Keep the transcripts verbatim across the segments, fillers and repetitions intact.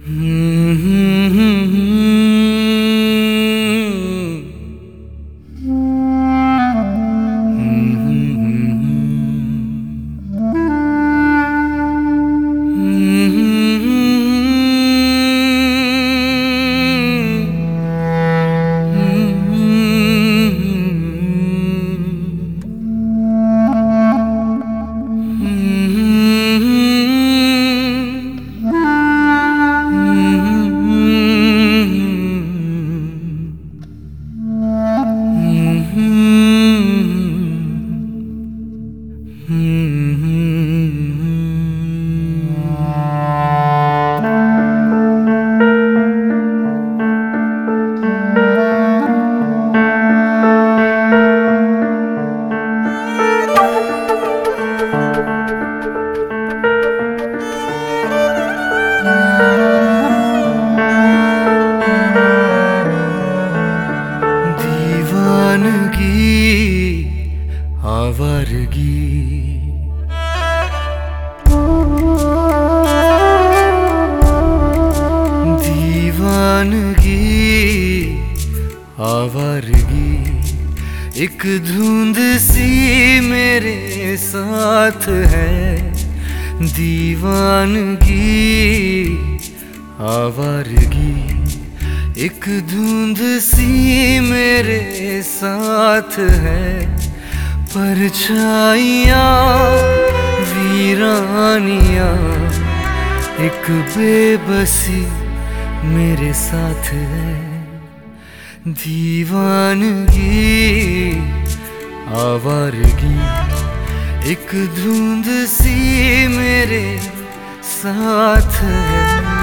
आवारगी दीवानगी आवारगी एक धुंध सी मेरे साथ है। दीवानगी आवारगी एक धुंध सी मेरे साथ है। परछाइयाँ वीरानियाँ एक बेबसी मेरे साथ है। दीवानगी आवारगी एक धुंध सी मेरे साथ है।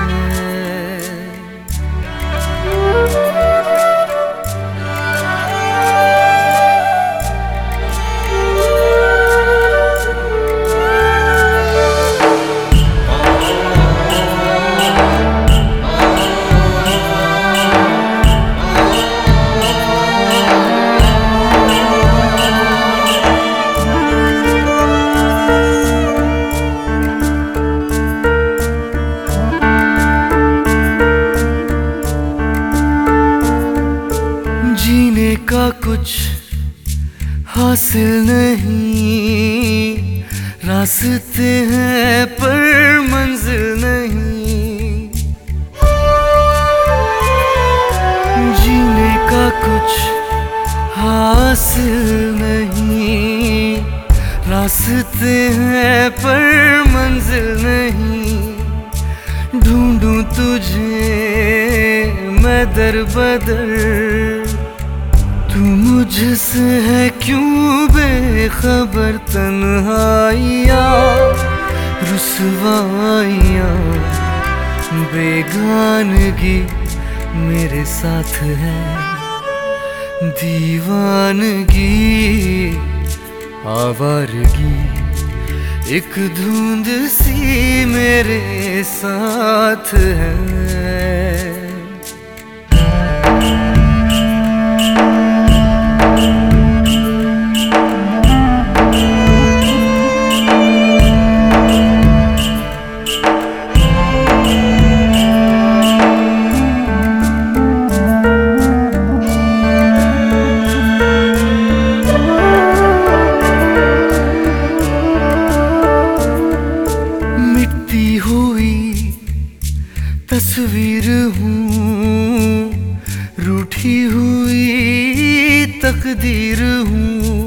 जीने का कुछ हासिल नहीं, रास्ते हैं पर मंजिल नहीं। जीने का कुछ हासिल नहीं, रास्ते हैं पर मंजिल नहीं। ढूंढूं तुझे मैं दर बदर, तू मुझसे है क्यों बेखबर। तन्हाइयाँ रुसवाइयाँ बेगानगी मेरे साथ है। दीवानगी आवारगी एक धुंध सी मेरे साथ है। तस्वीर हूँ, रूठी हुई तकदीर हूँ।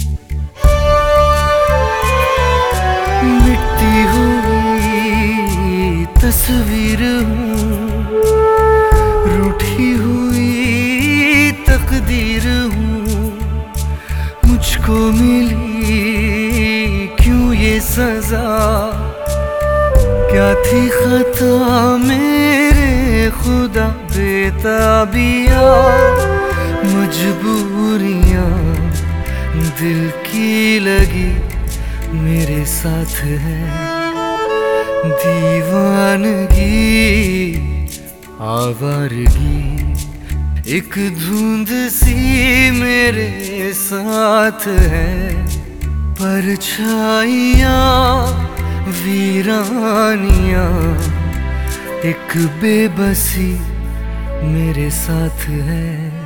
मिटती हुई तस्वीर हूँ, रूठी हुई तकदीर हूँ। मुझको मिली क्यों ये सजा, क्या थी खता मेरे खुदा। बेताबियाँ मजबूरियाँ दिल की लगी मेरे साथ है। दीवानगी आवारगी एक धुंध सी मेरे साथ है। परछाइयाँ वीरानियाँ एक बेबसी मेरे साथ है।